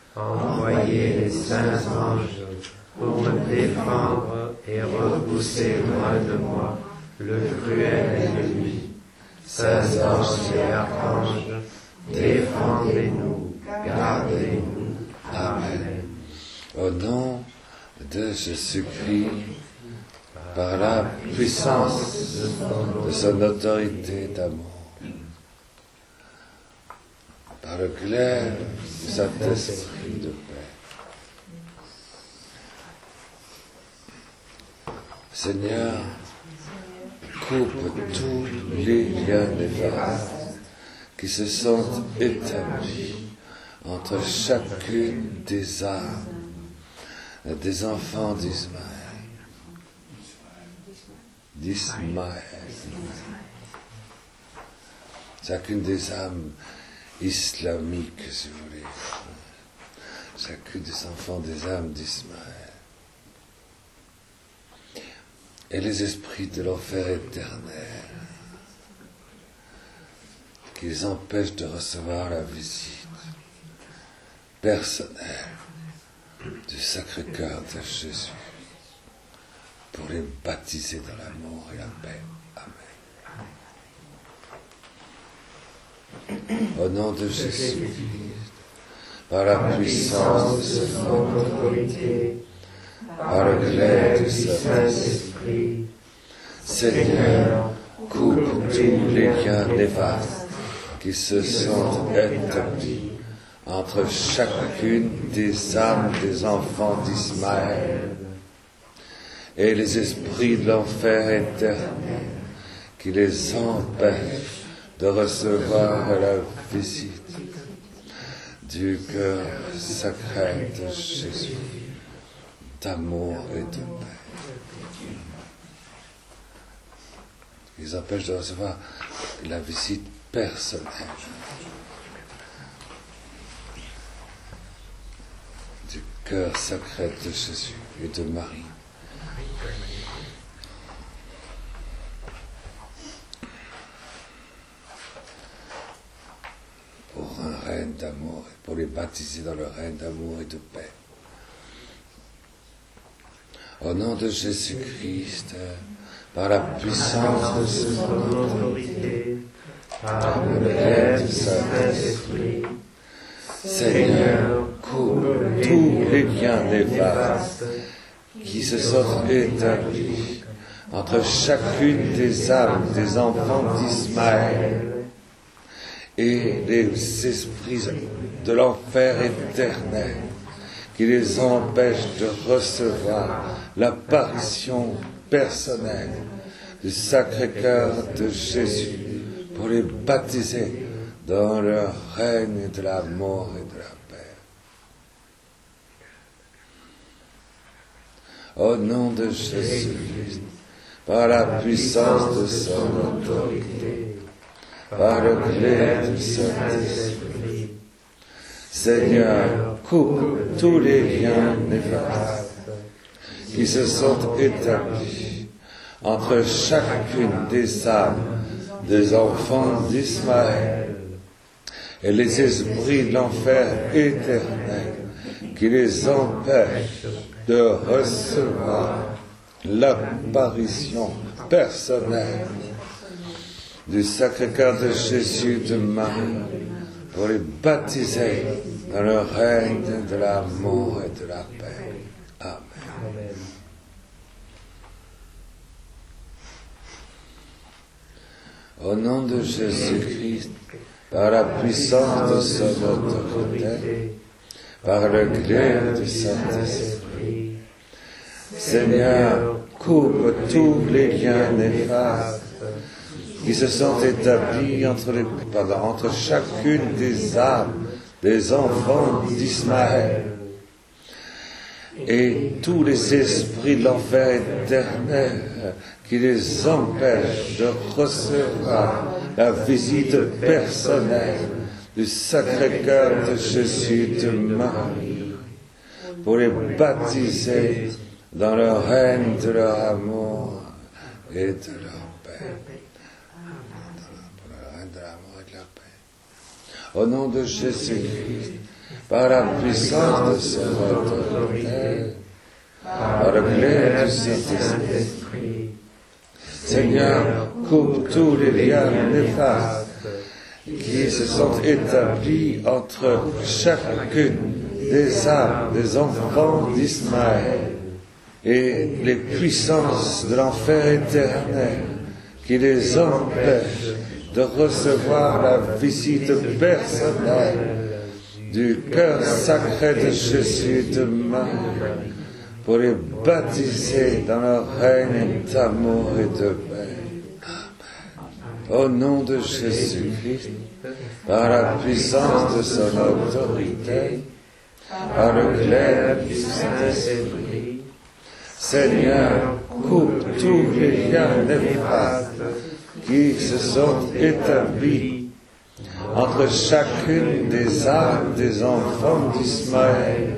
S3: envoyez les saints anges pour me défendre et repousser loin de moi le cruel ennemi. Saints anges et archanges, défendez-nous, gardez-nous. Amen.
S1: au nom de Jésus-Christ, par la puissance de son autorité d'amour, par le clair de cet esprit de paix. Seigneur, coupe tous les liens néfastes qui se sont établis entre chacune des âmes des enfants d'Ismaël. d'Ismaël. Chacune des âmes islamiques, si vous voulez. Chacune des enfants des âmes d'Ismaël. Et les esprits de l'enfer éternel qui les empêchent de recevoir la visite personnelle du Sacré-Cœur de Jésus pour les baptiser dans l'amour et la paix. Amen. Au nom de Jésus, par la puissance de son autorité, par le clair du Saint-Esprit, Seigneur, coupe tous les liens néfastes qui se sont établis entre chacune des âmes des enfants d'Ismaël et les esprits de l'enfer éternel qui les empêchent de recevoir la visite du cœur sacré de Jésus, d'amour et de paix. Ils empêchent de recevoir la visite personnelle cœur sacré de Jésus et de Marie. Pour un règne d'amour et pour les baptiser dans le règne d'amour et de paix. Au nom de Jésus-Christ, par la puissance de son autorité, par le lait du Saint-Esprit, Seigneur, coupe tous les liens néfastes qui se sont établis entre chacune des âmes des enfants d'Ismaël et les esprits de l'enfer éternel qui les empêchent de recevoir l'apparition personnelle du Sacré-Cœur de Jésus pour les baptiser dans le règne de l'amour et de la paix. Au nom de Jésus-Christ, par la puissance de son autorité, par le clé du Saint-Esprit, Seigneur, coupe tous les liens néfastes qui se sont établis entre chacune des âmes des enfants d'Ismaël et les esprits de l'enfer éternel qui les empêchent de recevoir l'apparition personnelle du Sacré-Cœur de Jésus de Marie pour les baptiser dans le règne de l'amour et de la paix. Amen. Amen. Au nom de Jésus-Christ, par la puissance de son autorité, par le glaive du Saint-Esprit, Seigneur, coupe tous les liens néfastes qui se sont établis entre, les, pardon, entre chacune des âmes des enfants d'Ismaël et tous les esprits de l'enfer éternel qui les empêchent de recevoir la visite personnelle du Sacré-Cœur de Jésus de Marie pour les baptiser dans le règne de leur amour et de leur paix. Pour le règne de l'amour et de leur paix. Au nom de Jésus-Christ, par la puissance de son autorité, par le clé du Saint-Esprit, Seigneur, coupe tous les liens néfastes qui se sont établis entre chacune des âmes des enfants d'Ismaël et les puissances de l'enfer éternel qui les empêchent de recevoir la visite personnelle du cœur sacré de Jésus de Marie pour les baptiser dans le règne d'amour et de paix. Au nom de Jésus-Christ, par la puissance de son autorité, par le clair du Saint-Esprit, Seigneur, coupe tous les liens néfastes qui se sont établis entre chacune des âmes des enfants d'Ismaël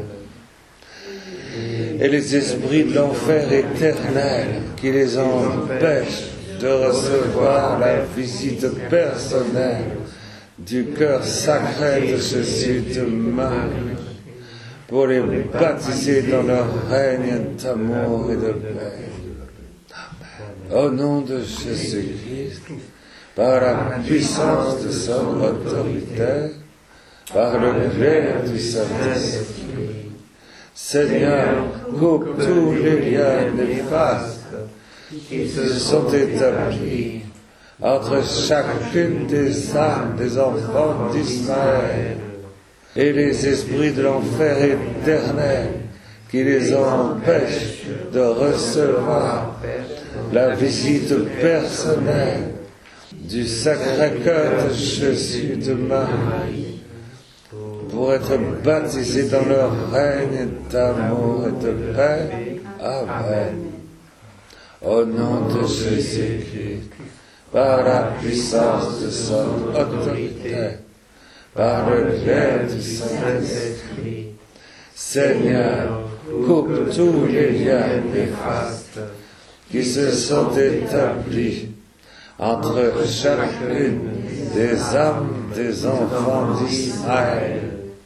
S1: et les esprits de l'enfer éternel qui les empêchent de recevoir la visite personnelle du cœur sacré de Jésus de Marie pour les baptiser dans leur règne d'amour et de paix. Au nom de Jésus-Christ, par la puissance de son autorité, par le glaive du Saint-Esprit, Seigneur, coupe tous les liens néfastes qui se sont établis entre chacune des âmes des enfants d'Ismaël et les esprits de l'enfer éternel qui les empêchent de recevoir la visite personnelle du Sacré-Cœur de Jésus de Marie pour être baptisés dans leur règne d'amour et de paix. Amen. Au nom de Jésus-Christ, par la puissance de son autorité, par le glaive du Saint-Esprit, Seigneur, coupe tous les liens néfastes qui se sont établis entre chacune des âmes des enfants d'Israël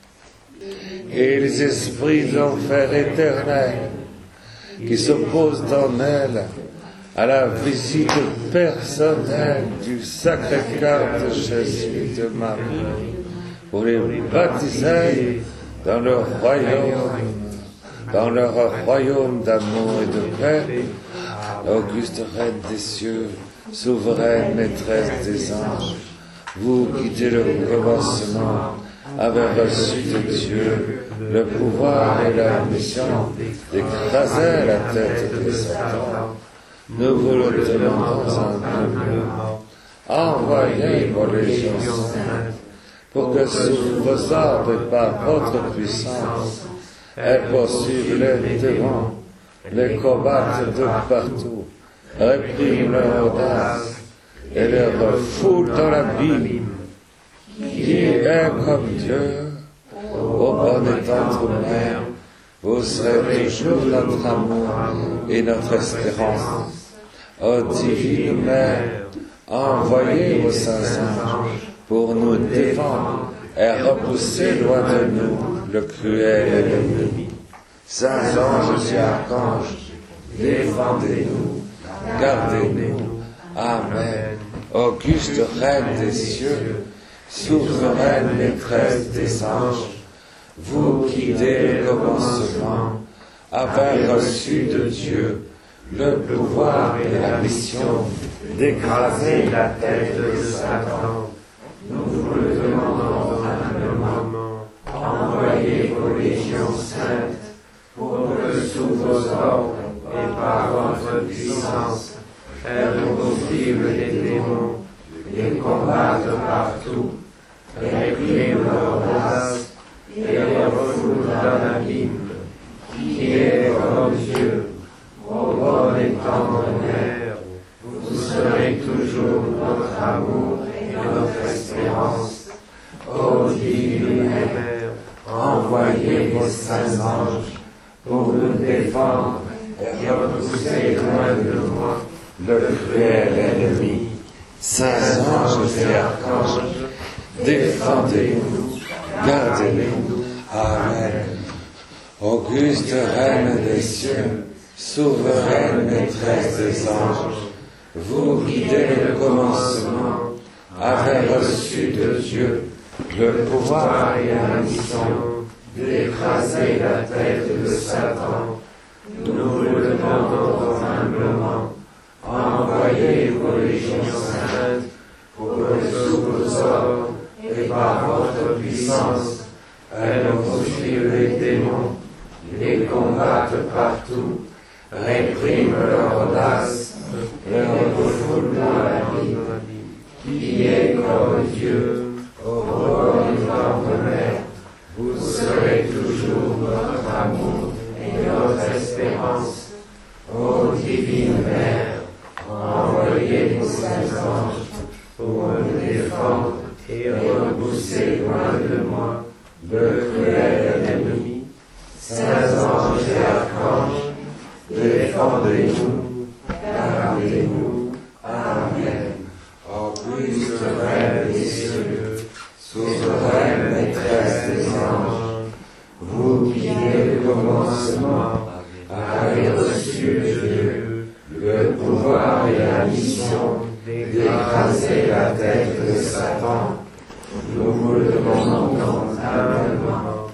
S1: et les esprits de l'enfer éternel qui s'opposent en elles à la visite personnelle du Sacré-Cœur de Jésus de Marie, pour les baptiser dans leur royaume, dans leur royaume d'amour et de paix. Auguste Reine des cieux, souveraine maîtresse des anges, vous qui dès le commencement avez reçu de Dieu le pouvoir et la mission d'écraser la tête de Satan, nous vous le demandons humblement. Envoyez vos légions saintes pour que sous vos ordres et par votre puissance, elles poursuivent les démons, les combattent de partout, répriment leur audace et les refoulent dans l'abîme. Qui est comme Dieu, ô bonne et tendre Mère, vous serez toujours notre amour et notre espérance. Ô divine Mère, envoyez vos saints anges pour nous défendre et repousser loin de nous le cruel ennemi. Saints anges et archanges, défendez-nous, gardez-nous. Amen. Auguste Reine des cieux, souveraine maîtresse des anges, vous qui dès le commencement avez reçu de Dieu le pouvoir et la mission d'écraser la tête de Satan, nous vous le demandons humblement. Envoyez vos légions saintes pour que sous vos ordres et par votre puissance, elles poursuivent les démons, les combattent partout, répriment leur audace et les refoulent dans l'abîme. Qui est comme Dieu, ô bonne et tendre Mère, vous serez toujours notre amour et notre espérance. Ô divine Mère, envoyez vos saints anges pour nous défendre et repousser loin de moi le cruel ennemi. Saints anges et archanges, défendez-nous, gardez-nous. Amen. Auguste Reine des cieux, souveraine maîtresse des anges, vous qui dès le commencement avez reçu de Dieu le pouvoir et la mission d'écraser la tête de Satan, nous vous le demandons humblement. Envoyez vos légions saintes pour que sous vos ordres et par votre puissance, elles poursuivent les démons, les combattent partout, répriment leur audace, les refoulent dans l'abîme. Qui est comme Dieu, ô bonne et tendre Mère, vous serez toujours notre amour et notre espérance. Ô divine Mère, envoyez vos saints anges pour me défendre et repousser loin de moi le cruel ennemi. Saints anges et archanges, défendez-nous, gardez-nous. Amen. Auguste Reine des cieux, souveraine maîtresse des anges, vous qui dès le commencement avez reçu de Dieu le pouvoir et la mission d'écraser la tête de Satan, nous vous le demandons humblement.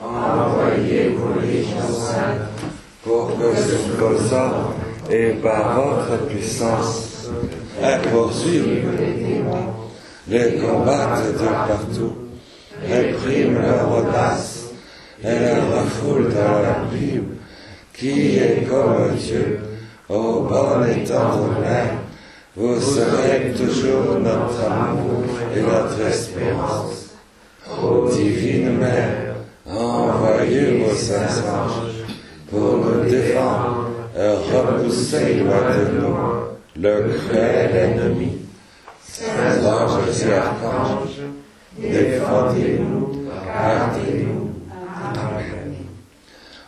S1: Envoyez vos légions saintes pour que sous vos ordres et par votre puissance, elles poursuivent les démons, les combattent de partout, répriment leur audace et les refoulent dans l'abîme. Qui est comme Dieu, ô bonne et tendre Mère, vous serez toujours notre amour et notre espérance. Ô divine Mère, envoyez vos saints anges pour nous défendre et repousser loin de nous le cruel ennemi. Saints anges et archanges, défendez-nous, gardez-nous. Amen.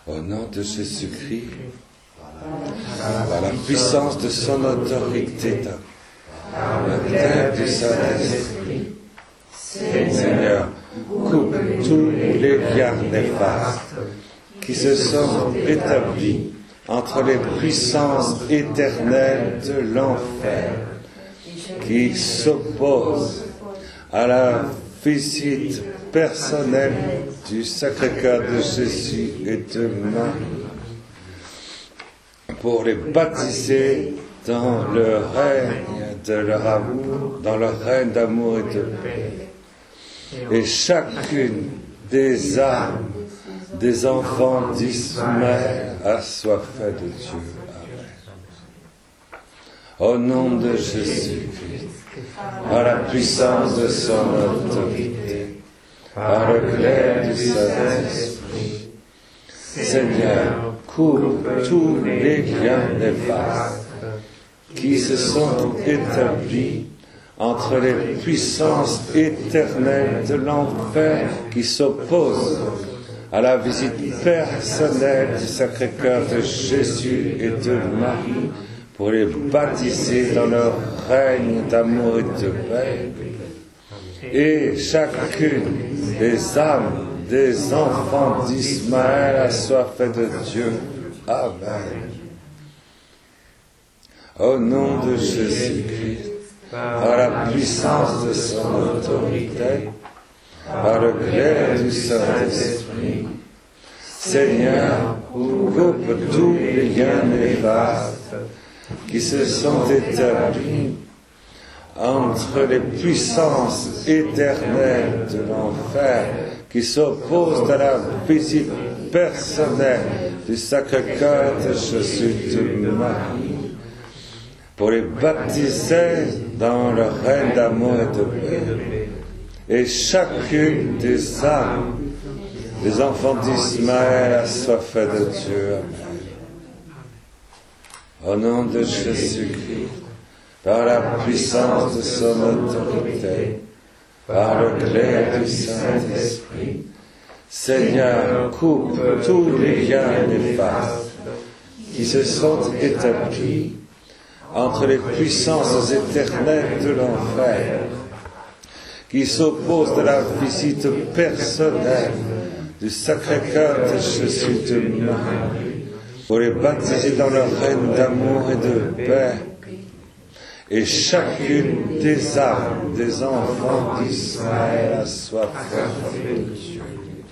S1: Au nom de Jésus-Christ, par la puissance de son autorité, par le terre du Saint-Esprit, Seigneur, coupe tous les liens néfastes qui se sont établis entre les puissances éternelles de l'enfer, qui s'opposent à la visite personnelle du Sacré-Cœur de Jésus et de Marie, pour les baptiser dans le règne de leur amour, dans le règne d'amour et de paix. Et chacune des âmes des enfants d'Ismaël assoiffés de Dieu. Amen. Au nom de Jésus-Christ, par la puissance de son autorité, par le clair du Saint-Esprit, Seigneur, coupe tous les liens néfastes qui se sont établis entre les puissances éternelles de l'enfer qui s'opposent à la visite personnelle du Sacré-Cœur de Jésus et de Marie, pour les baptiser dans leur règne d'amour et de paix. Et chacune des âmes des enfants d'Ismaël assoiffés de Dieu. Amen. Au nom de Jésus-Christ, par la puissance de son autorité, par le clair du Saint-Esprit, Seigneur, coupe tous les liens néfastes qui se sont établis entre les puissances éternelles de l'enfer qui s'opposent à la visite personnelle du Sacré-Cœur de Jésus de Marie, pour les baptiser dans le règne d'amour et de paix. Et chacune des âmes des enfants d'Ismaël assoiffés de Dieu. Amen. Au nom de Jésus-Christ, par la puissance de son autorité, par le clair du Saint-Esprit, Seigneur, coupe tous les liens néfastes qui se sont établis entre les puissances éternelles de l'enfer, qui s'opposent à la visite personnelle du Sacré-Cœur de Jésus de Marie, pour les baptiser dans leur règne d'amour et de paix. Et chacune des âmes des enfants d'Israël assoiffés de Dieu.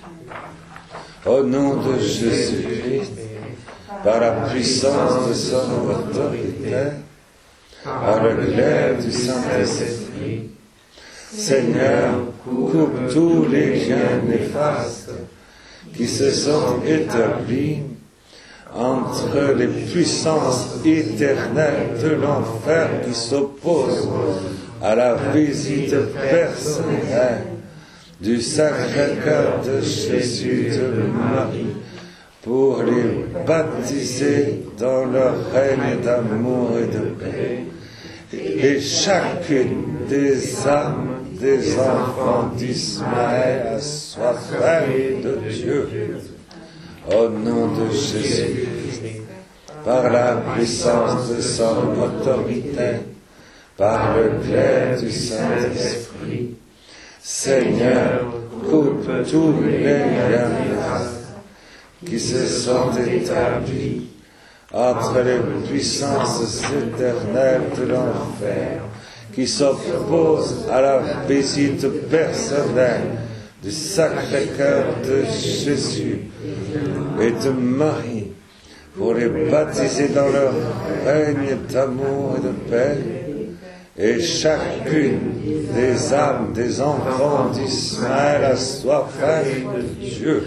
S1: Au nom de Jésus-Christ, par la puissance de son autorité, par le clair du Saint-Esprit, Seigneur, coupe tous les liens néfastes qui se sont établis entre les puissances éternelles de l'enfer qui s'opposent à la visite personnelle du Sacré-Cœur de Jésus de Marie, pour les baptiser dans leur règne d'amour et de paix. Et chacune des âmes des enfants d'Ismaël assoiffés de Dieu. Au nom de Jésus-Christ, par la puissance de son autorité, par le clair du Saint-Esprit, Seigneur, coupe tous les liens néfastes qui se sont établis entre les puissances éternelles de l'enfer, qui s'opposent à la visite personnelle du Sacré-Cœur de Jésus et de Marie, pour les baptiser dans leur règne d'amour et de paix. Et chacune des âmes des enfants d'Ismaël assoiffés de Dieu.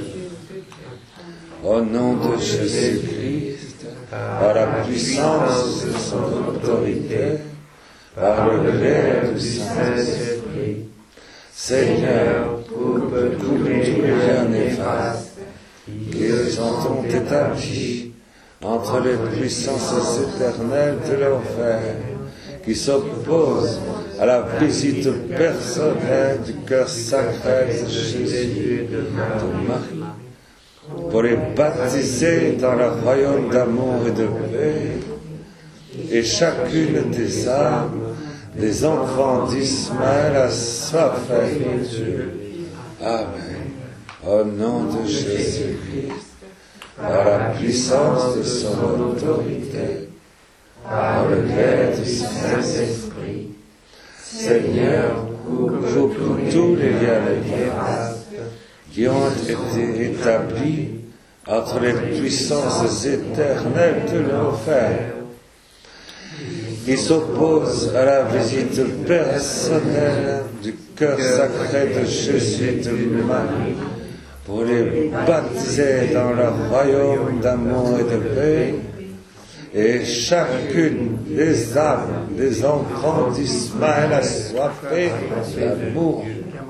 S1: Au nom de Jésus-Christ, par la puissance de son autorité, par le clair du Saint-Esprit, Seigneur, coupe tous les liens néfastes qui se sont établis entre les puissances éternelles de l'enfer, qui s'opposent à la visite personnelle du cœur sacré de Jésus et de Marie, pour les baptiser dans le royaume d'amour et de paix, et chacune des âmes, des enfants d'Ismaël assoiffés de Dieu. Amen. Au nom de Jésus-Christ, par la puissance de son autorité, par le lait du Saint-Esprit, Seigneur, coupe tous les liens néfastes qui ont été établis entre les puissances éternelles de l'enfer, qui s'opposent à la visite personnelle du cœur sacré de Jésus et de Marie, pour les baptiser dans le royaume d'amour et de paix, et chacune des âmes, des enfants d'Ismaël assoiffés d'amour.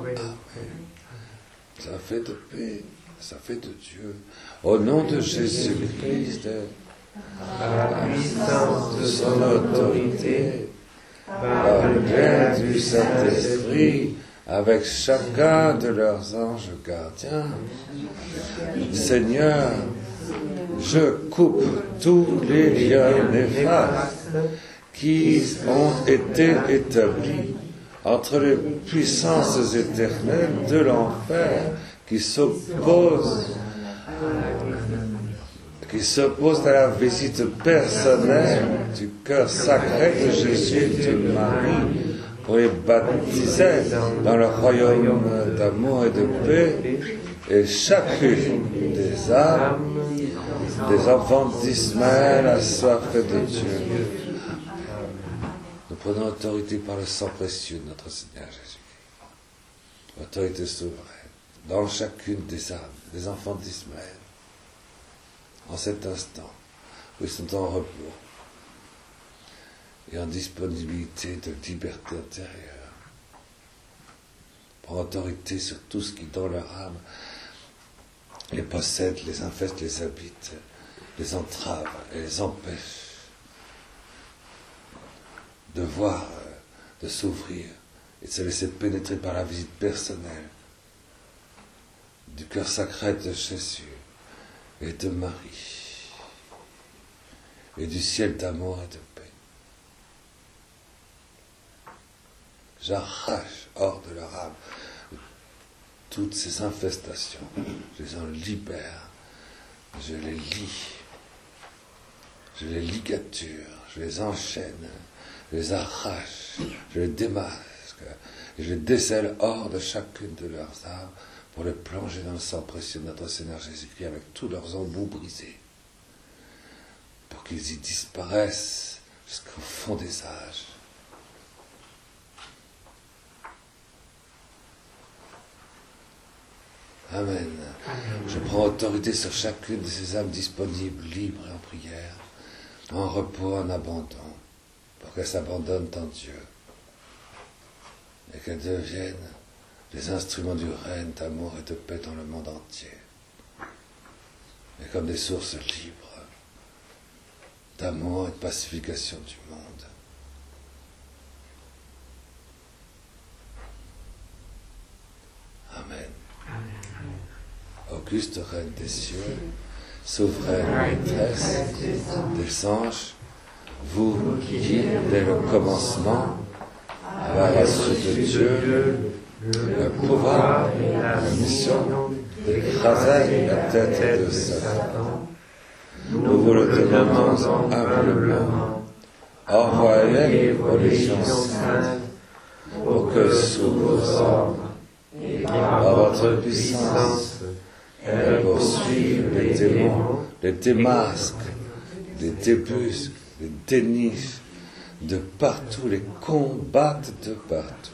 S1: Ça fait de paix, ça fait de Dieu. Au nom de Jésus-Christ,
S3: par la puissance de son autorité,
S1: par le lien du Saint-Esprit, avec chacun de leurs anges gardiens. Seigneur, je coupe tous les liens néfastes qui ont été établis entre les puissances éternelles de l'enfer qui s'opposent qui s'opposent à la visite personnelle du cœur sacré de Jésus et de Marie, pour les baptiser dans le royaume d'amour et de paix, et chacune des âmes, des enfants d'Ismaël assoiffés de Dieu. Nous prenons autorité par le sang précieux de notre Seigneur Jésus-Christ. Autorité souveraine, dans chacune des âmes, des enfants d'Ismaël, en cet instant où ils sont en repos et en disponibilité de liberté intérieure. Prends autorité sur tout ce qui, dans leur âme, les possède, les infeste, les habite, les entrave et les empêche de voir, de s'ouvrir et de se laisser pénétrer par la visite personnelle du cœur sacré de Jésus et de Marie et du ciel d'amour et de paix. J'arrache hors de leur âme toutes ces infestations, je les en libère, je les lie, je les ligature, je les enchaîne, je les arrache, je les démasque, et je les décèle hors de chacune de leurs âmes pour les plonger dans le sang précieux de notre Seigneur Jésus-Christ avec tous leurs embouts brisés, pour qu'ils y disparaissent jusqu'au fond des âges. Amen. Je prends autorité sur chacune de ces âmes disponibles, libres et en prière, en repos, en abandon, pour qu'elles s'abandonnent en Dieu et qu'elles deviennent les instruments du règne d'amour et de paix dans le monde entier, et comme des sources libres d'amour et de pacification du monde. Amen. Auguste Reine des cieux, souveraine maîtresse des anges, vous qui, dès le commencement, avez reçu de Dieu le pouvoir et la mission d'écraser la tête de Satan, nous vous le demandons humblement. Envoyez vos légions saintes pour que sous vos ordres et par votre puissance, elles poursuivent les démons, les démasquent, les débusquent, les dénichent de partout, les combattent de partout.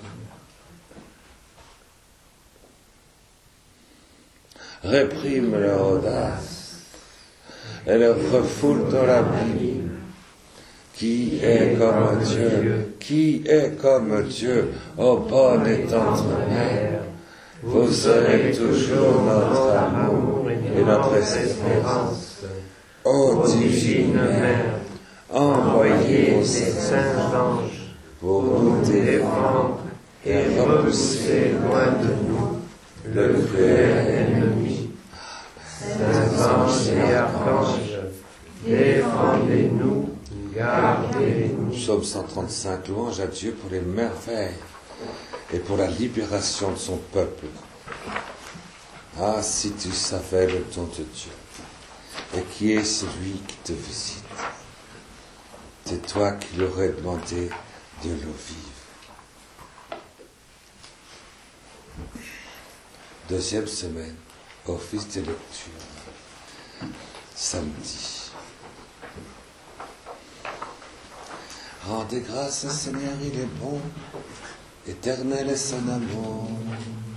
S1: Réprime leur audace et leur refoule dans la Bible. Qui est comme Dieu? Qui est comme Dieu, ô bonne et tendre mère? Vous serez toujours notre amour et notre espérance. Ô divine Mère, envoyez vos saints anges pour nous défendre et repousser loin de nous le cruel ennemi. Sainte
S3: anges et archanges, défendez-nous, gardez-nous.
S1: Psaume cent trente-cinq, louange à Dieu pour les merveilles et pour la libération de son peuple. Ah, si tu savais le don de Dieu, et qui est celui qui te visite. C'est toi qui l'aurais demandé de l'eau vive. Deuxième semaine, office de lecture, samedi. Rendez grâce au Seigneur, il est bon, éternel est son amour.